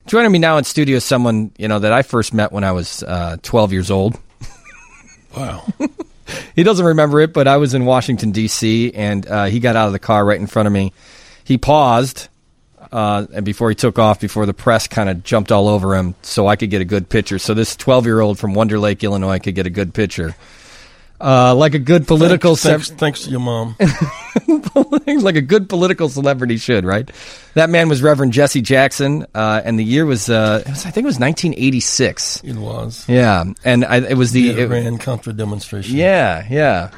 Joining me now in studio is someone, that I first met when I was 12 years old. Wow. He doesn't remember it, but I was in Washington, D.C., and he got out of the car right in front of me. He paused, and before he took off, before the press kind of jumped all over him, so I could get a good picture. So this 12-year-old from Wonder Lake, Illinois, could get a good picture. Like a good political... Thanks to your mom. Like a good political celebrity should, right? That man was Reverend Jesse Jackson, and the year was, I think it was 1986. It was. Yeah, and it was the... Iran Contra demonstration. Yeah.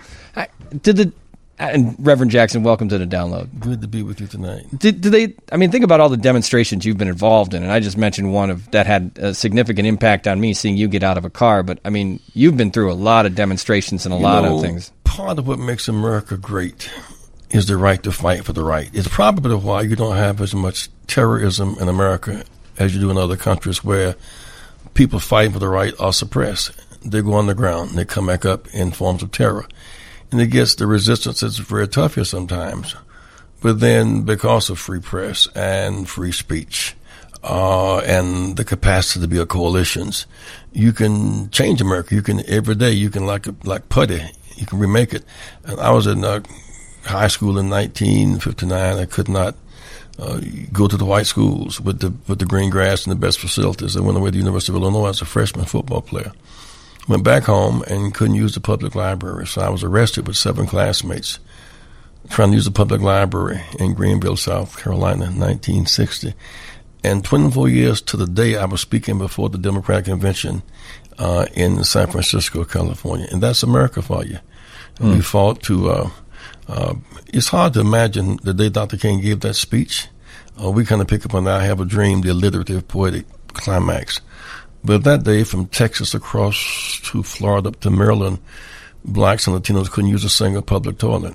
And Reverend Jackson, welcome to the download. Good to be with you tonight. Did they? Think about all the demonstrations you've been involved in, and I just mentioned one that had a significant impact on me, seeing you get out of a car. But you've been through a lot of demonstrations and a lot of things. Part of what makes America great is the right to fight for the right. It's probably why you don't have as much terrorism in America as you do in other countries where people fighting for the right are suppressed. They go underground and they come back up in forms of terror. And it gets the resistance that's very tough here sometimes. But then because of free press and free speech and the capacity to build coalitions, you can change America. You can every day. You can like putty. You can remake it. And I was in high school in 1959. I could not go to the white schools with the green grass and the best facilities. I went away to the University of Illinois as a freshman football player. Went back home and couldn't use the public library, so I was arrested with 7 classmates trying to use the public library in Greenville, South Carolina, in 1960. And 24 years to the day, I was speaking before the Democratic Convention in San Francisco, California. And that's America for you. We fought to it's hard to imagine the day Dr. King gave that speech. We kind of pick up on that I Have a Dream, the alliterative poetic climax. But that day, from Texas across to Florida up to Maryland, blacks and Latinos couldn't use a single public toilet.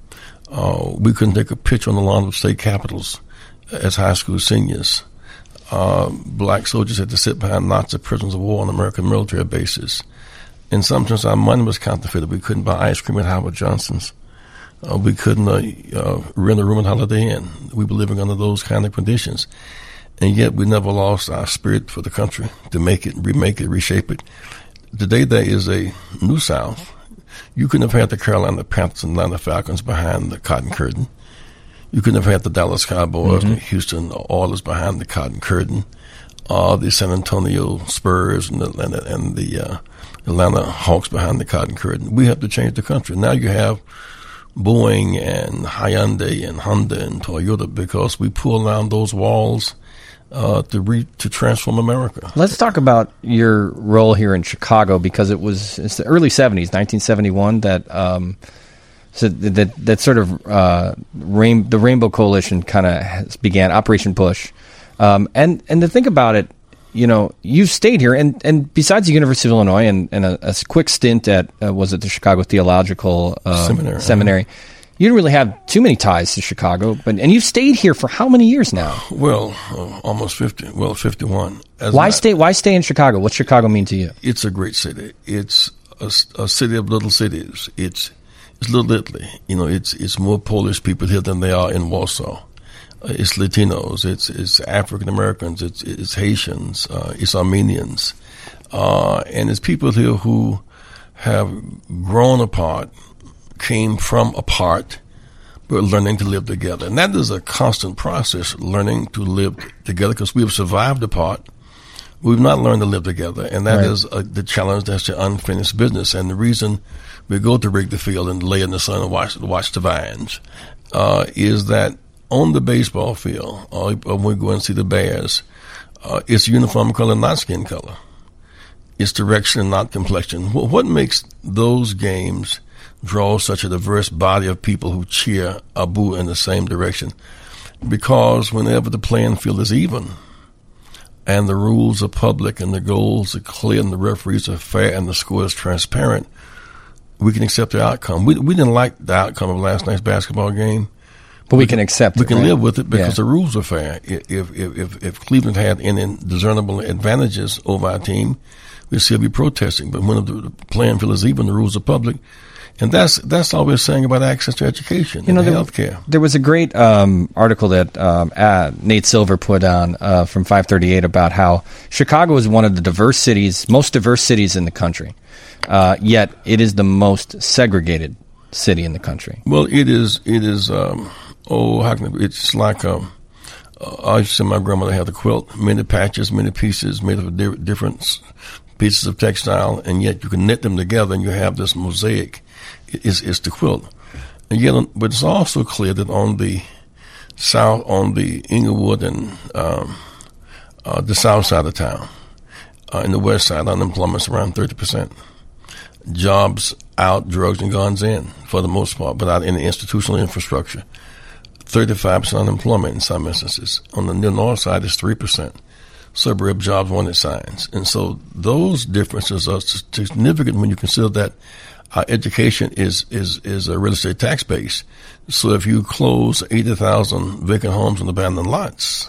We couldn't take a picture on the lawn of state capitals as high school seniors. Black soldiers had to sit behind Nazi prisoners of war on American military bases. In some sense, our money was counterfeited. We couldn't buy ice cream at Howard Johnson's. We couldn't rent a room at Holiday Inn. We were living under those kind of conditions. And yet we never lost our spirit for the country to make it, remake it, reshape it. Today there is a new South. You couldn't have had the Carolina Panthers and Atlanta Falcons behind the Cotton Curtain. You couldn't have had the Dallas Cowboys and Houston Oilers behind the Cotton Curtain. The San Antonio Spurs and the Atlanta Hawks behind the Cotton Curtain. We have to change the country. Now you have Boeing and Hyundai and Honda and Toyota because we pull down those walls to transform America. Let's talk about your role here in Chicago, because it's the early 70s, 1971, that the Rainbow Coalition kind of began, Operation Push. And to think about it, you've stayed here, and besides the University of Illinois and a quick stint at, the Chicago Theological Seminary, you didn't really have too many ties to Chicago, and you've stayed here for how many years now? Well, almost 50. Well, 51. Why stay in Chicago? What's Chicago mean to you? It's a great city. It's a city of little cities. It's Little Italy. It's more Polish people here than they are in Warsaw. It's Latinos. It's African Americans. It's Haitians. It's Armenians, and it's people here who have grown apart, came from apart, but learning to live together. And that is a constant process, learning to live together, because we have survived apart. We've not learned to live together, and that is the challenge. That's the unfinished business. And the reason we go to Wrigley Field and lay in the sun and watch the vines is that on the baseball field, or when we go and see the Bears, it's uniform color, not skin color. It's direction and not complexion. What makes those games draw such a diverse body of people who cheer or boo in the same direction? Because whenever the playing field is even and the rules are public and the goals are clear and the referees are fair and the score is transparent, we can accept the outcome. We didn't like the outcome of last night's basketball game. But we can accept it. We can live with it because the rules are fair. If Cleveland had any discernible advantages over our team, we'd still be protesting. But when the playing field is even, the rules are public, And that's all we're saying about access to education and healthcare. There was a great article that Nate Silver put on from 538 about how Chicago is one of the most diverse cities in the country, yet it is the most segregated city in the country. Well, it is. It's like I used to say my grandmother had a quilt, many patches, many pieces made of different pieces of textile, and yet you can knit them together and you have this mosaic. It's the quilt. And yet, but it's also clear that on the south, on the Inglewood and the south side of town, in the west side, unemployment's around 30%. Jobs out, drugs and guns in, for the most part, but out in the institutional infrastructure. 35% unemployment in some instances. On the north side, it's 3%. Suburb jobs wanted signs. And so those differences are significant when you consider that our education is a real estate tax base. So if you close 80,000 vacant homes and abandoned lots,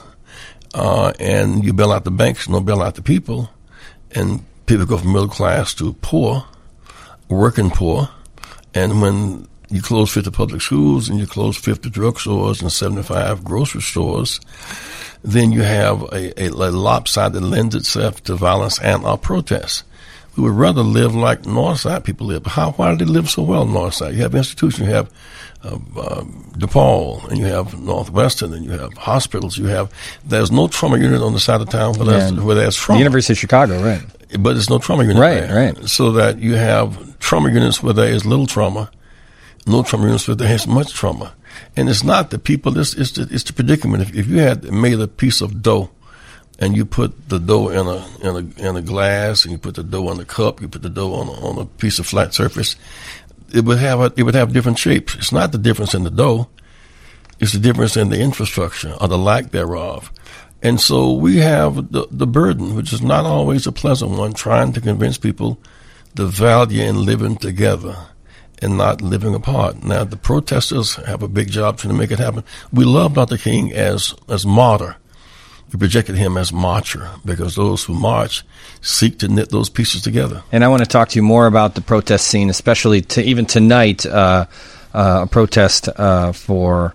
and you bail out the banks, no bail out the people, and people go from middle class to poor, working poor, and when you close 50 public schools and you close 50 drugstores and 75 grocery stores, then you have a lopsided that lends itself to violence and protests. We would rather live like Northside people live. Why do they live so well, Northside? You have institutions, you have DePaul, and you have Northwestern, and you have hospitals. There's no trauma unit on the side of town where there's trauma. The University of Chicago, right. But there's no trauma unit there. Right. So that you have trauma units where there is little trauma, no trauma units where there is much trauma. And it's not the people, it's the predicament. If you had made a piece of dough, and you put the dough in a glass, and you put the dough in a cup, you put the dough on a piece of flat surface, it would have different shapes. It's not the difference in the dough; it's the difference in the infrastructure or the lack thereof. And so we have the burden, which is not always a pleasant one, trying to convince people the value in living together and not living apart. Now, the protesters have a big job trying to make it happen. We love Dr. King as martyr. We projected him as marcher because those who march seek to knit those pieces together. And I want to talk to you more about the protest scene, especially even tonight, a protest for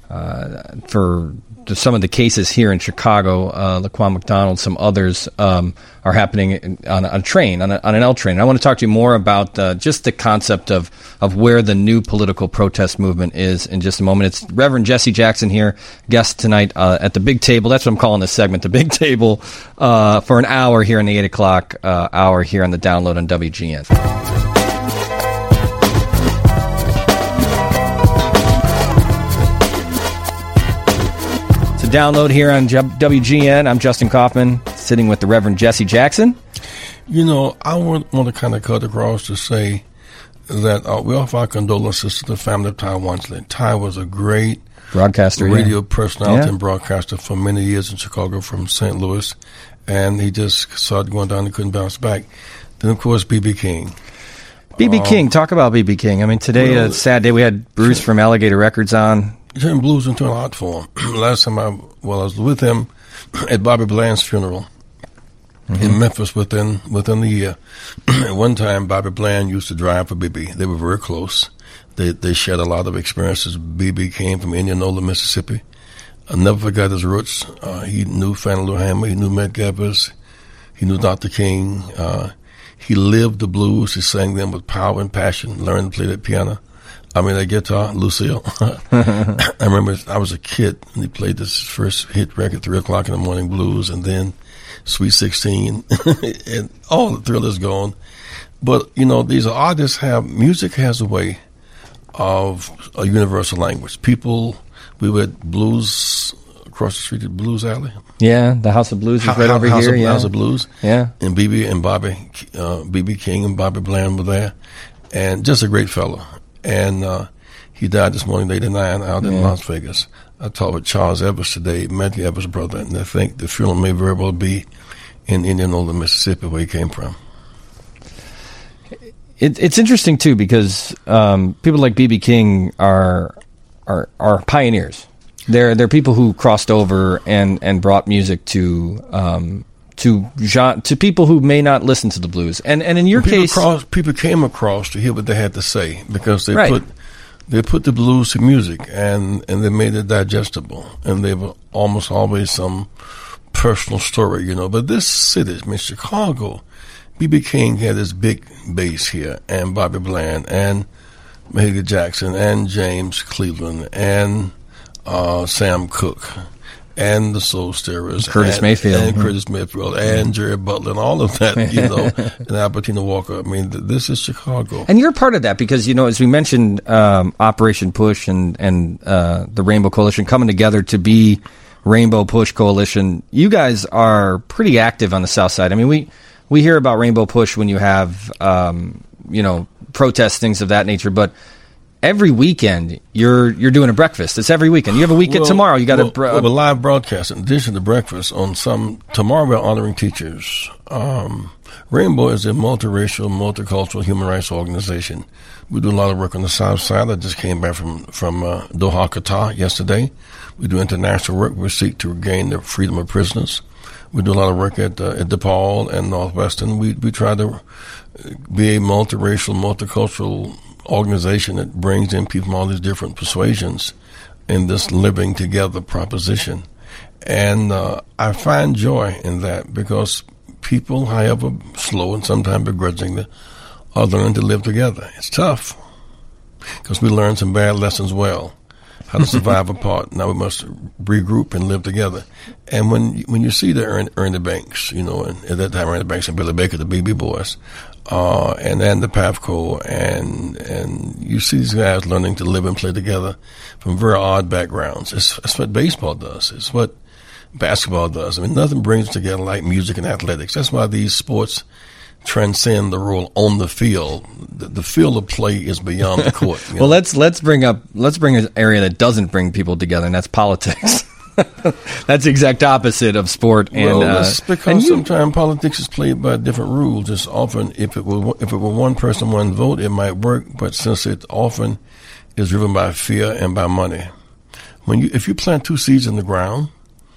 some of the cases here in Chicago. Laquan McDonald, some others are happening on a train, on an L train. And I want to talk to you more about just the concept of where the new political protest movement is in just a moment. It's Reverend Jesse Jackson here, guest tonight at the Big Table. That's what I'm calling this segment, the Big Table, for an hour here in the 8 o'clock hour here on the Download on WGN. Download here on WGN. I'm Justin Kaufman, sitting with the Reverend Jesse Jackson. You know, I want to kind of cut across to say that we offer our condolences to the family of Ty Wansley. Ty was a great broadcaster, radio personality and broadcaster for many years in Chicago from St. Louis, and he just started going down and couldn't bounce back. Then, of course, B.B. King. B.B. King, talk about B.B. King. I mean, today, a sad day. We had Bruce from Alligator Records on. He turned blues into an art form. Last time I was with him at Bobby Bland's funeral in Memphis within the year. At one time, Bobby Bland used to drive for B.B. They were very close. They shared a lot of experiences. B.B. came from Indianola, Mississippi. I never forgot his roots. He knew Fannie Lou Hamer. He knew Medgar Evers. He knew Dr. King. He lived the blues. He sang them with power and passion, learned to play the piano. That guitar, Lucille. I remember I was a kid and he played this first hit record, 3 o'clock in the morning blues, and then Sweet 16, and all the thrill is gone. But, these artists music has a way of a universal language. We were at Blues, across the street at Blues Alley. Yeah, the House of Blues is right over here. House of Blues. Yeah. And B.B. King and Bobby Bland were there. And just a great fellow. And he died this morning, 89, out in Las Vegas. I talked with Charles Evers today, Medgar Evers' brother, and I think the funeral may very well be in Indianola, Mississippi, where he came from. It's interesting, too, because people like B.B. King are pioneers. They're people who crossed over and brought music to people who may not listen to the blues. And in your case, people came across to hear what they had to say because they right. put the blues to music and they made it digestible, and they were almost always some personal story, you know. But this city, I mean, Chicago, B.B. King had this big bass here, and Bobby Bland, and Mahalia Jackson, and James Cleveland, and Sam Cooke, and the Soul Stirrers, Curtis Mayfield, and Jerry Butler, and all of that, you know, and Albertina Walker. I mean, this is Chicago. And you're part of that because, you know, as we mentioned, Operation Push and the Rainbow Coalition coming together to be Rainbow Push Coalition. You guys are pretty active on the South Side. I mean, we hear about Rainbow Push when you have, you know, protests, things of that nature, but every weekend you're doing a breakfast. It's every weekend. You have a weekend tomorrow. You got a live broadcast in addition to breakfast on tomorrow we're honoring teachers. Rainbow is a multiracial, multicultural human rights organization. We do a lot of work on the South Side. I just came back from Doha, Qatar yesterday. We do international work. We seek to regain the freedom of prisoners. We do a lot of work at DePaul and Northwestern. We try to be a multiracial, multicultural organization that brings in people from all these different persuasions in this living together proposition. And I find joy in that because people, however slow and sometimes begrudgingly, are learning to live together. It's tough because we learn some bad lessons well. How to survive apart. Now we must regroup and live together. And when you see the Ernie Banks, you know, and at that time Ernie Banks and Billy Baker, the BB Boys, and the Pavco, and you see these guys learning to live and play together from very odd backgrounds. It's what baseball does. It's what basketball does. I mean, nothing brings together like music and athletics. That's why these sports transcend the role on the field. The field of play is beyond the court. Well, let's bring an area that doesn't bring people together, and that's politics. That's the exact opposite of sport. And that's because sometimes politics is played by different rules. It's often if it were one person, one vote, it might work. But since it often is driven by fear and by money, if you plant two seeds in the ground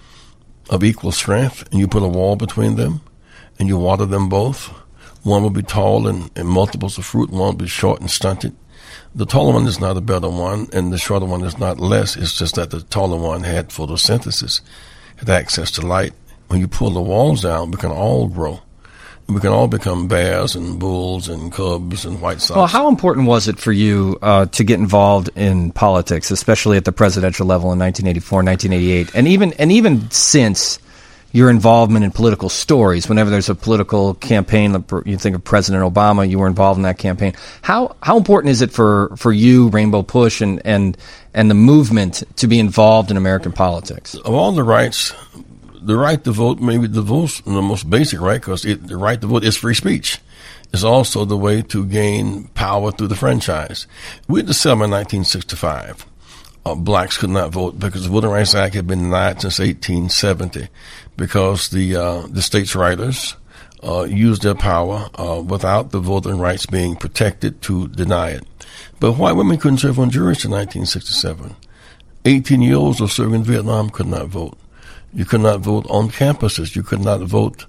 of equal strength and you put a wall between them and you water them both, one will be tall and multiples of fruit, one will be short and stunted. The taller one is not a better one, and the shorter one is not less. It's just that the taller one had photosynthesis, had access to light. When you pull the walls down, we can all grow. We can all become bears and bulls and cubs and White Sox. Well, how important was it for you to get involved in politics, especially at the presidential level in 1984, 1988, and even since your involvement in political stories? Whenever there's a political campaign, you think of President Obama, you were involved in that campaign. How important is it for you, Rainbow Push, and the movement to be involved in American politics? Of all the rights, the right to vote may be the most basic right, because the right to vote is free speech. It's also the way to gain power through the franchise. We had the Selma in 1965. Blacks could not vote because the Voting Rights Act had been denied since 1870 because the states' writers used their power without the voting rights being protected to deny it. But white women couldn't serve on juries in 1967. 18-year-olds of serving in Vietnam could not vote. You could not vote on campuses. You could not vote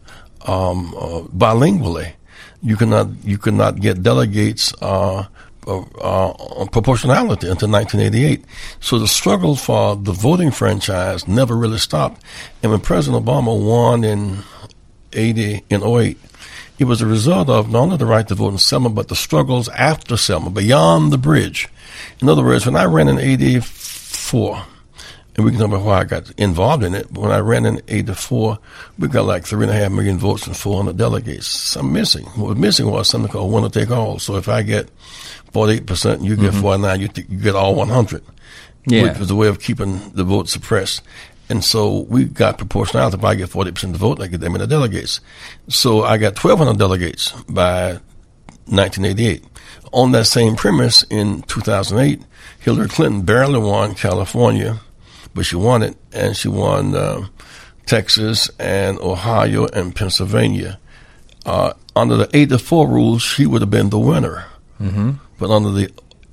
bilingually. You could not get delegates on proportionality until 1988. So the struggle for the voting franchise never really stopped. And when President Obama won in 08, it was a result of not only the right to vote in Selma, but the struggles after Selma, beyond the bridge. In other words, when I ran in 84, and we can talk about why I got involved in it, but when I ran in 84, we got like 3.5 million votes and 400 delegates. Some missing. What was missing was something called winner take all. So if I get 48% and you get 49, you get all 100. Yeah. Which was a way of keeping the vote suppressed. And so we got proportionality. If I get 40% of the vote, I get that many delegates. So I got 1,200 delegates by 1988. On that same premise, in 2008, Hillary Clinton barely won California, but she won it, and she won Texas and Ohio and Pennsylvania. Under the 8-4 rules, she would have been the winner. Mm-hmm. But under the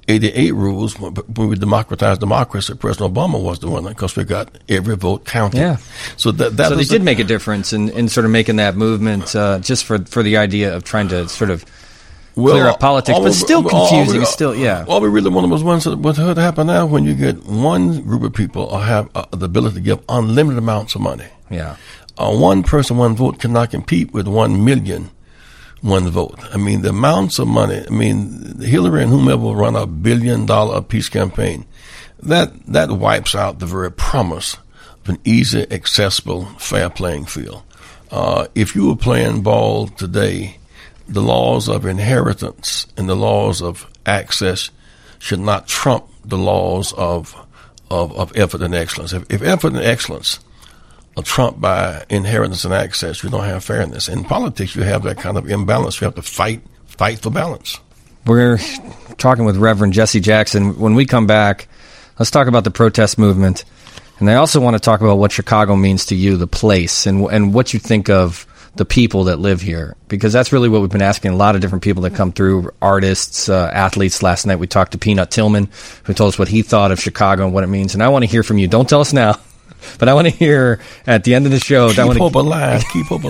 88 rules, when we democratized democracy, President Obama was the one, because we got every vote counted. Yeah. So so they did make a difference in sort of making that movement, just for the idea of trying to sort of clear up politics, but still confusing. All we really wanted was what's going to happen now when you get one group of people have the ability to give unlimited amounts of money. Yeah. One person, one vote cannot compete with 1 million, one vote. I mean, the amounts of money. I mean, Hillary and whomever will run $1 billion peace campaign. That wipes out the very promise of an easy, accessible, fair playing field. If you were playing ball today, the laws of inheritance and the laws of access should not trump the laws of effort and excellence. If effort and excellence are trumped by inheritance and access, you don't have fairness. In politics, you have that kind of imbalance. You have to fight for balance. We're talking with Reverend Jesse Jackson. When we come back, let's talk about the protest movement. And I also want to talk about what Chicago means to you, the place, and what you think of the people that live here. Because that's really what we've been asking a lot of different people that come through, artists, athletes. Last night we talked to Peanut Tillman, who told us what he thought of Chicago and what it means. And I want to hear from you. Don't tell us now. But I want to hear at the end of the show. Keep hope alive.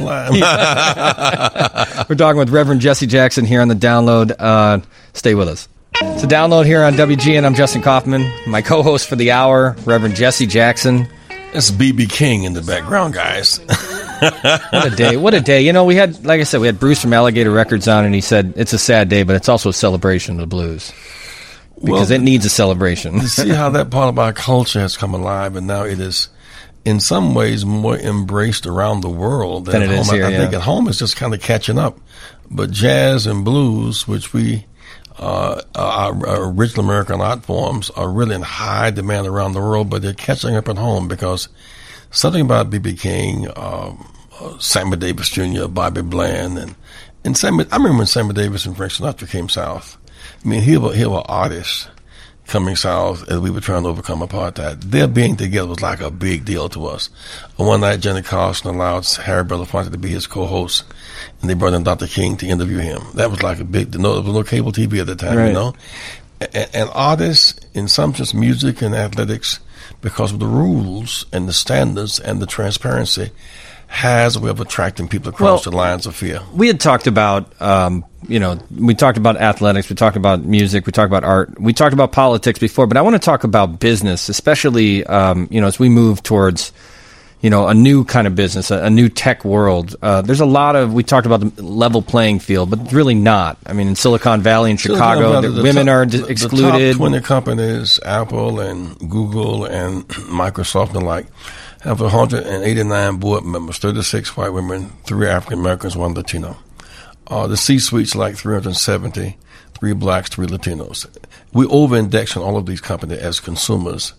We're talking with Reverend Jesse Jackson here on the Download. Stay with us. It's a Download here on WGN. I'm Justin Kaufman. My co-host for the hour, Reverend Jesse Jackson. It's B.B. King in the background, guys. What a day. What a day. You know, we had, like I said, we had Bruce from Alligator Records on, and he said it's a sad day, but it's also a celebration of the blues. Because it needs a celebration. You see how that part of our culture has come alive, and now it is, in some ways, more embraced around the world than it is here. I think at home it's just kind of catching up. But jazz and blues, which our original American art forms, are really in high demand around the world, but they're catching up at home because something about B.B. King, Sammy Davis Jr., Bobby Bland, and Sammy. I remember when Sammy Davis and Frank Sinatra came south. I mean, here were artists coming south as we were trying to overcome apartheid. Their being together was like a big deal to us. One night, Johnny Carson allowed Harry Belafonte to be his co-host, and they brought in Dr. King to interview him. That was like a big deal. There was no cable TV at the time, right. You know. And artists, in some sense, music and athletics, because of the rules and the standards and the transparency, has a way of attracting people across the lines of fear. We had talked about, we talked about athletics, we talked about music, we talked about art, we talked about politics before, but I want to talk about business, especially, as we move towards, a new kind of business, a new tech world. There's a lot of, we talked about the level playing field, but it's really not. I mean, in Silicon Valley and Chicago, women are excluded. The top 20 companies, Apple and Google and Microsoft and the like, have 189 board members, 36 white women, 3 African Americans, 1 Latino. The C-suite's like 370, 3 blacks, 3 Latinos. We over-index on all of these companies as consumers,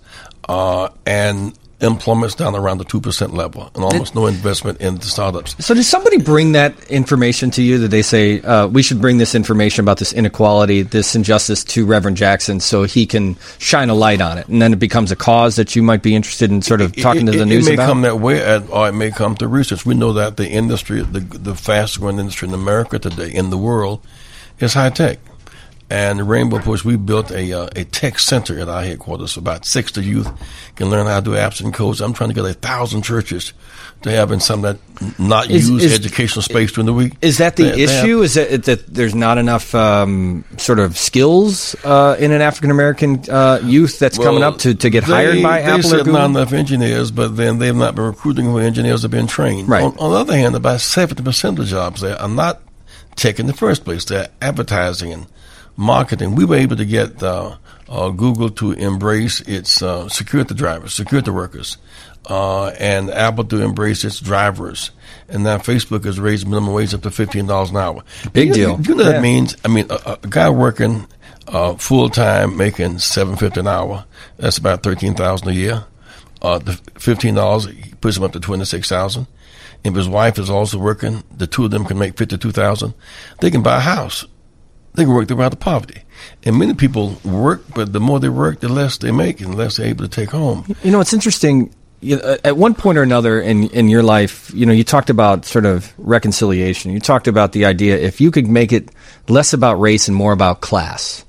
and employment's down around the 2% level, and almost no investment in the startups. So does somebody bring that information to you, that they say, we should bring this information about this inequality, this injustice to Reverend Jackson so he can shine a light on it, and then it becomes a cause that you might be interested in sort of talking to the news about? It may come that way, or it may come to research. We know that the industry, the fastest-growing industry in America today, in the world, is high-tech. And Rainbow Push, we built a tech center at our headquarters. So about 60 youth can learn how to do apps and codes. I'm trying to get 1,000 churches to have in some that not use educational space during the week. Is that the issue? Is that there's not enough sort of skills in an African American youth that's coming up to get hired by Apple or Google? They said not enough engineers, but then they've not been recruiting where engineers have been trained. Right. On the other hand, about 70% of the jobs there are not tech in the first place. They're advertising and marketing. We were able to get Google to embrace its security workers, and Apple to embrace its drivers. And now Facebook has raised minimum wage up to $15 an hour. Big deal. You know what that means? I mean, a guy working full-time making $7.50 an hour, that's about $13,000 a year. The $15 puts him up to $26,000. If his wife is also working, the two of them can make $52,000. They can buy a house. They can work their way out of poverty. And many people work, but the more they work, the less they make and the less they're able to take home. You know, it's interesting. At one point or another in your life, you talked about sort of reconciliation. You talked about the idea if you could make it less about race and more about class.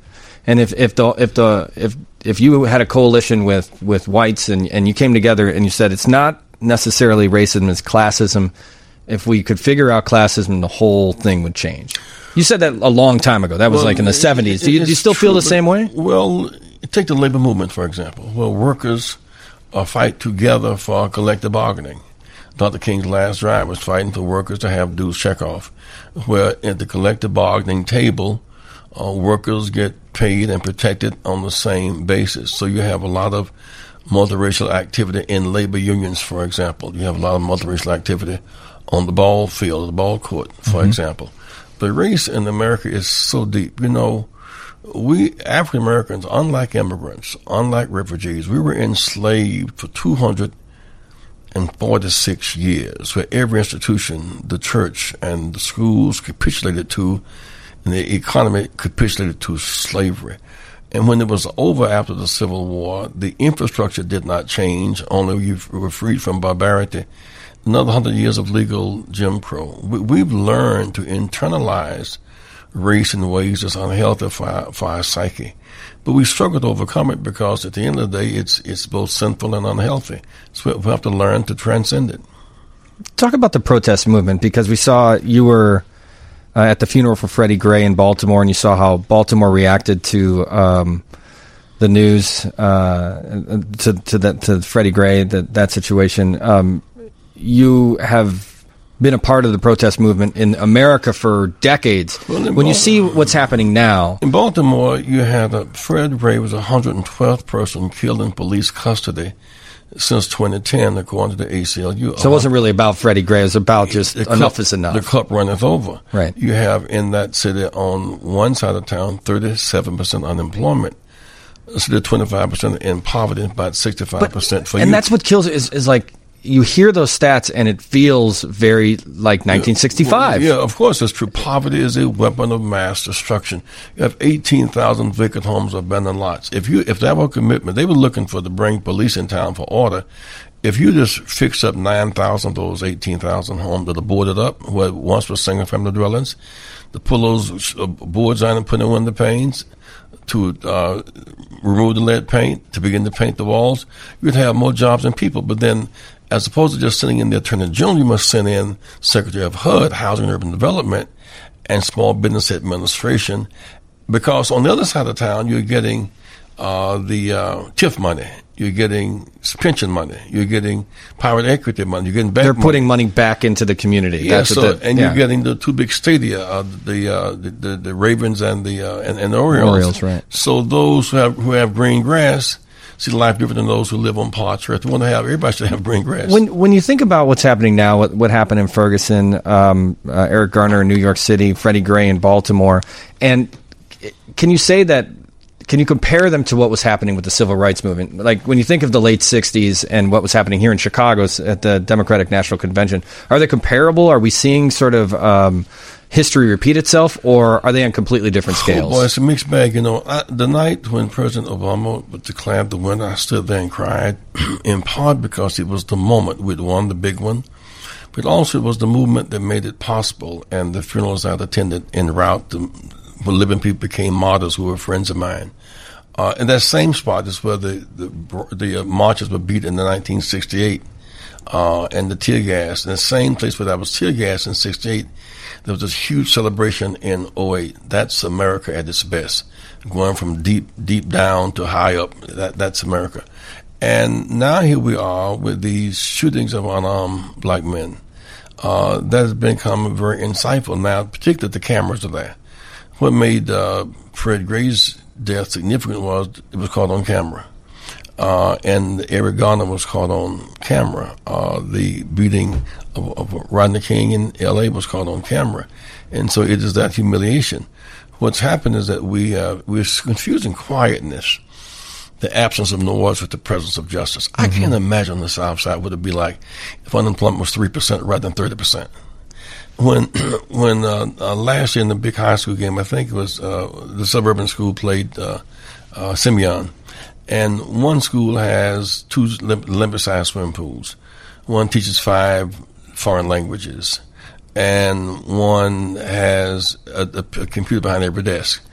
And if you had a coalition with whites and you came together and you said it's not necessarily racism, it's classism. If we could figure out classism, the whole thing would change. You said that a long time ago. That was like in the 70s. Do you still feel the same way? Well, take the labor movement, for example, where workers fight together for collective bargaining. Dr. King's last drive was fighting for workers to have dues checkoff, where at the collective bargaining table, workers get paid and protected on the same basis. So you have a lot of multiracial activity in labor unions, for example. You have a lot of multiracial activity on the ball field, the ball court, for example. The race in America is so deep. You know, we African Americans, unlike immigrants, unlike refugees, we were enslaved for 246 years, where every institution, the church and the schools capitulated to, and the economy capitulated to slavery. And when it was over after the Civil War, the infrastructure did not change, only you were freed from barbarity. Another 100 years of legal Jim Crow. We've learned to internalize race in ways that's unhealthy for our psyche. But we struggle to overcome it because at the end of the day, it's both sinful and unhealthy. So we have to learn to transcend it. Talk about the protest movement, because we saw you were at the funeral for Freddie Gray in Baltimore, and you saw how Baltimore reacted to the news, to Freddie Gray, that situation. You have been a part of the protest movement in America for decades. Well, when you see what's happening now... In Baltimore, you had Fred Gray was the 112th person killed in police custody since 2010, according to the ACLU. So it wasn't really about Freddie Gray. It was about just enough is enough. The cup runneth over. Right. You have in that city on one side of town 37% unemployment. So they're 25% in poverty, about 65% for youth. And that's what kills it is like... You hear those stats, and it feels very like 1965. Yeah, of course, it's true. Poverty is a weapon of mass destruction. You have 18,000 vacant homes, abandoned lots. If that were a commitment, they were looking to bring police in town for order. If you just fix up 9,000 of those 18,000 homes that are boarded up, where once were single-family dwellings, to pull those boards on and put in window panes, to remove the lead paint, to begin to paint the walls, you'd have more jobs than people. But then, as opposed to just sending in the Attorney General, you must send in Secretary of HUD, Housing and Urban Development, and Small Business Administration, because on the other side of town, you're getting the TIF money, you're getting pension money, you're getting private equity money, you're getting bank money. They're putting money back into the community. Yeah, you're getting the two big stadia, the Ravens and the Orioles. Orioles, right. So those who have green grass see life different than those who live on parched earth. Everybody should have green grass. When you think about what's happening now, what happened in Ferguson, Eric Garner in New York City, Freddie Gray in Baltimore, and can you say that? Can you compare them to what was happening with the civil rights movement? Like when you think of the late 60s and what was happening here in Chicago at the Democratic National Convention, are they comparable? Are we seeing sort of history repeat itself, or are they on completely different scales? Oh, boy, it's a mixed bag. You know, the night when President Obama declared the winner, I stood there and cried, in part because it was the moment we'd won the big one, but also it was the movement that made it possible, and the funerals I'd attended en route where living people became martyrs who were friends of mine. And that same spot is where the marches were beat in 1968, and the tear gas. In the same place where that was tear gas in 68, there was this huge celebration in 08. That's America at its best. Going from deep down to high up, that's America. And now here we are with these shootings of unarmed black men. That has become very insightful now, particularly the cameras are there. What made Fred Gray's death significant was it was caught on camera. And Eric Garner was caught on camera. The beating of Rodney King in L.A. was caught on camera. And so it is that humiliation. What's happened is that we're confusing quietness, the absence of noise, with the presence of justice. Mm-hmm. I can't imagine on the South Side what it would be like if unemployment was 3% rather than 30%. When last year in the big high school game, I think it was the suburban school played Simeon, and one school has 2 Olympic-sized swimming pools. One teaches 5 foreign languages, and one has a computer behind every desk.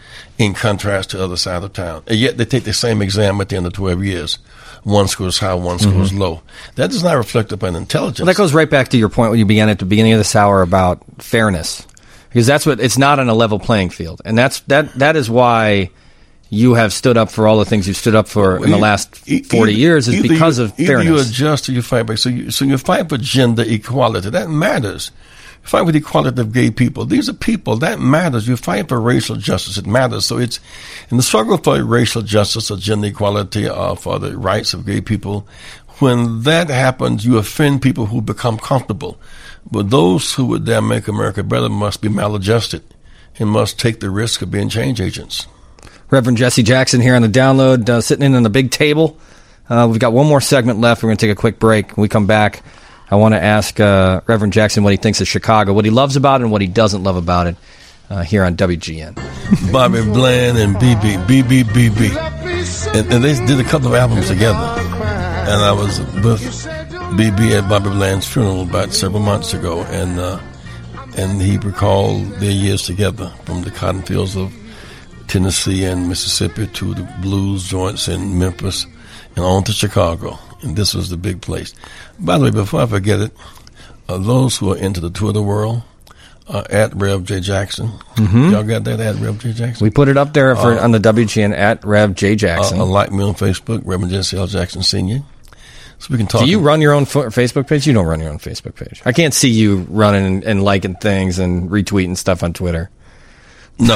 in contrast to the other side of town. And yet they take the same exam at the end of 12 years. One scores high, one scores low. That does not reflect upon intelligence. Well, that goes right back to your point when you began at the beginning of this hour about fairness, because it's not on a level playing field, and that is why you have stood up for all the things you've stood up for in the last 40 years is because of fairness. Either you adjust or you fight back. So you fight for gender equality. That matters. You fight with the equality of gay people. These are people. That matters. You fight for racial justice. It matters. So it's in the struggle for racial justice or gender equality or for the rights of gay people. When that happens, you offend people who become comfortable. But those who would dare make America better must be maladjusted and must take the risk of being change agents. Reverend Jesse Jackson here on the download, sitting in on the big table. We've got one more segment left. We're going to take a quick break. When we come back, I want to ask Reverend Jackson what he thinks of Chicago, what he loves about it and what he doesn't love about it here on WGN. Bobby Bland and BB. And they did a couple of albums together. And I was with BB at Bobby Bland's funeral about several months ago. And he recalled their years together from the cotton fields of Tennessee and Mississippi to the blues joints in Memphis and on to Chicago. And this was the big place. By the way, before I forget it, those who are into the Twitter world, at Rev J. Jackson. Y'all got that at Rev J. Jackson? We put it up there on the WGN at Rev J. Jackson. Like me on Facebook, Reverend Jesse L. Jackson Sr. So we can talk. Do you run your own Facebook page? You don't run your own Facebook page. I can't see you running and liking things and retweeting stuff on Twitter. No.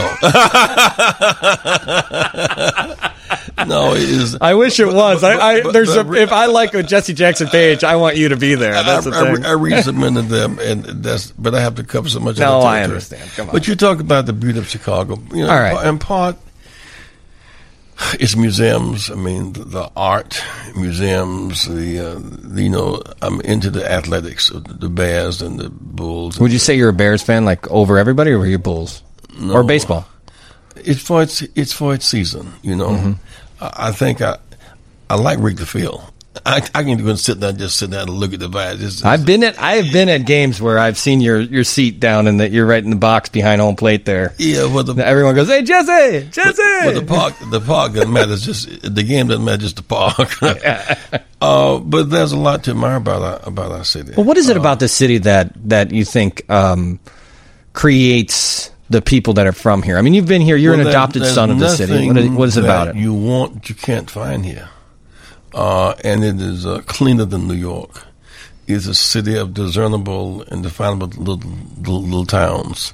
No, it is. I wish it was. If I like a Jesse Jackson page, I want you to be there. That's the thing. I resubmitted them, but I have to cover so much. No, I understand. Come on. But you talk about the beauty of Chicago. You know, all right. In part, it's museums. I mean, the art museums. I'm into the athletics, the Bears and the Bulls. Would you say you're a Bears fan, like over everybody, or were you Bulls? No. Or baseball? It's for its season, you know. I think I like Wrigley Field. I can go and sit down and look at the vibes. I have been at games where I've seen your seat down and that you're right in the box behind home plate there. Yeah, well, everyone goes, "Hey, Jesse!" Well, the park doesn't matter. It's just the game doesn't matter. Just the park. But there's a lot to admire about our city. Well, what is it about the city that you think creates the people that are from here? I mean, you've been here. You're an adopted son of the city. What is it about it? You can't find here. And it is cleaner than New York. It's a city of discernible and definable little towns.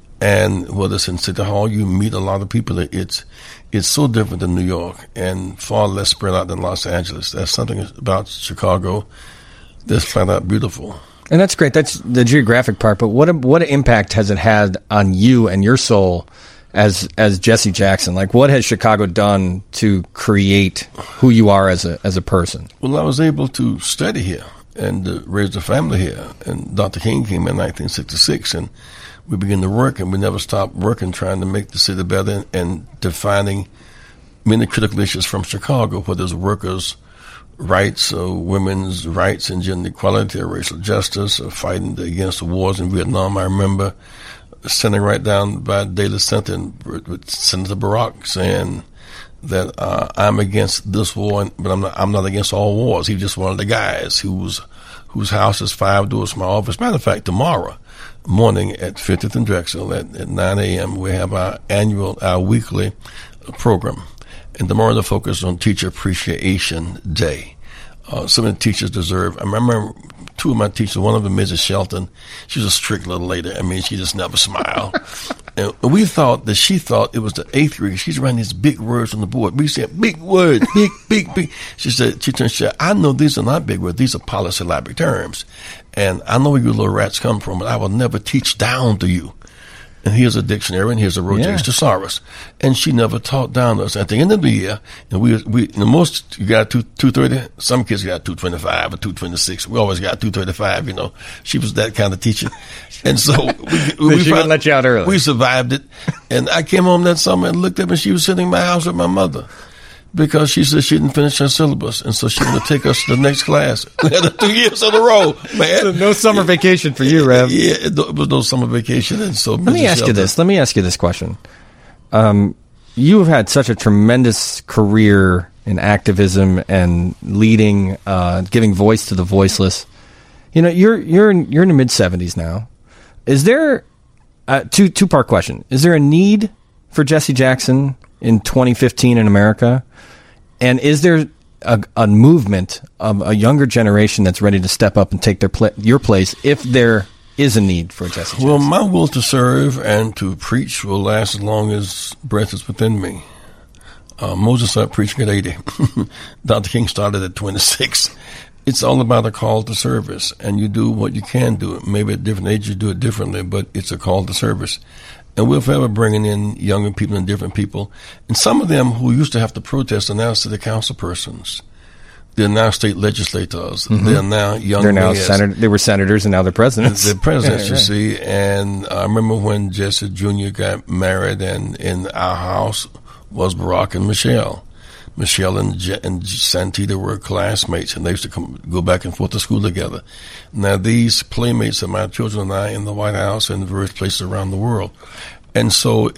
And whether it's in City Hall, you meet a lot of people. It's so different than New York and far less spread out than Los Angeles. There's something about Chicago that's flat out beautiful. And that's great. That's the geographic part. But what impact has it had on you and your soul as Jesse Jackson? Like, what has Chicago done to create who you are as a person? Well, I was able to study here and raise a family here. And Dr. King came in 1966, and we began to work, and we never stopped working, trying to make the city better and defining many critical issues from Chicago, whether it's workers' rights, women's rights and gender equality, racial justice, fighting against the wars in Vietnam. I remember sitting right down by Daley Center with Senator Barack saying that I'm against this war, but I'm not against all wars. He's just one of the guys whose house is 5 doors from my office. Matter of fact, tomorrow morning at 50th and Drexel at 9 a.m. we have our weekly program. And tomorrow the focus is on Teacher Appreciation Day. Some of the teachers deserve. I remember 2 of my teachers, one of them, Mrs. Shelton, she was a strict little lady. I mean, she just never smiled. And she thought it was the 8th grade. She's writing these big words on the board. We said, big words, big. She said, I know these are not big words. These are polysyllabic terms. And I know where you little rats come from, but I will never teach down to you. And here's a dictionary, and here's a rotating thesaurus. And she never taught down to us. At the end of the year, and we most, you got 230. Some kids got 225 or 226. We always got 235, you know. She was that kind of teacher. And so we she wouldn't let you out early. We survived it. And I came home that summer and looked up, and she was sitting in my house with my mother, because she said she didn't finish her syllabus, and so she wanted to take us to the next class. We had it 2 years in a row, man. So no summer vacation for you, Rev. Yeah, it was no summer vacation. And so Let me ask you this question. you have had such a tremendous career in activism and leading, giving voice to the voiceless. You know, you're in the mid-70s now. Is there two-part question? Is there a need for Jesse Jackson in 2015 in America? And is there a movement of a younger generation that's ready to step up and take your place if there is a need for Jesse Jackson? Well, my will to serve and to preach will last as long as breath is within me. Moses started preaching at 80. Dr. King started at 26. It's all about a call to service, and you do what you can do. Maybe at different ages you do it differently, but it's a call to service. And we're forever bringing in younger people and different people. And some of them who used to have to protest are now city council persons. They're now state legislators. Mm-hmm. They're now young They're now they were senators and now they're presidents. They're presidents, you see. And I remember when Jesse Jr. got married, and in our house was Barack and Michelle. Michelle and Santita were classmates, and they used to go back and forth to school together. Now, these playmates are my children and I in the White House and various places around the world. And so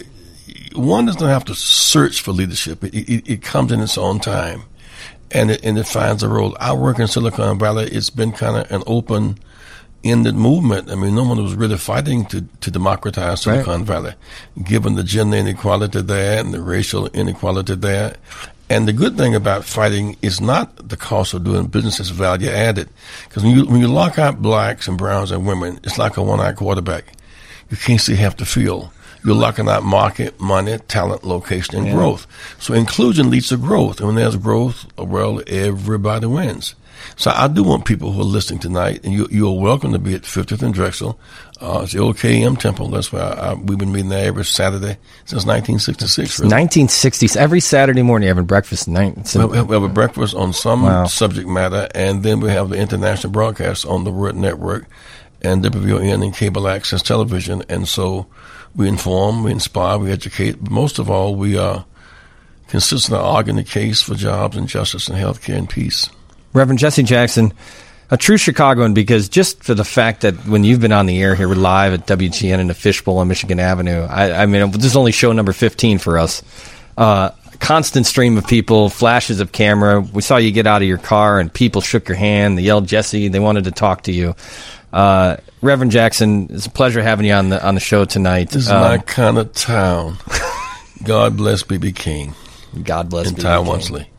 one doesn't have to search for leadership. It comes in its own time, and it finds a role. Our work in Silicon Valley, it's been kind of an open-ended movement. I mean, no one was really fighting to democratize Silicon Valley, given the gender inequality there and the racial inequality there. And the good thing about fighting is not the cost of doing business, it's value added. Because when you lock out blacks and browns and women, it's like a one-eye quarterback. You can't see half the field. You're locking out market, money, talent, location, and growth. So inclusion leads to growth. And when there's growth, well, everybody wins. So I do want people who are listening tonight, and you are welcome to be at 50th and Drexel. It's the OKM Temple. That's where we've been meeting there every Saturday since 1966. Really. 1960s. Every Saturday morning, you're having breakfast. We have a breakfast on some subject matter, and then we have the international broadcast on the Word Network and WVON and cable access television. And so we inform, we inspire, we educate. But most of all, we are consistently arguing the case for jobs and justice and health care and peace. Reverend Jesse Jackson, a true Chicagoan, because just for the fact that when you've been on the air here, we're live at WGN in the Fishbowl on Michigan Avenue. I mean, this is only show number 15 for us. Constant stream of people, flashes of camera. We saw you get out of your car and people shook your hand. They yelled, Jesse. They wanted to talk to you. Reverend Jackson, it's a pleasure having you on the show tonight. This is my kind of town. God bless B.B. King. God bless B.B. Ty King. Wansley.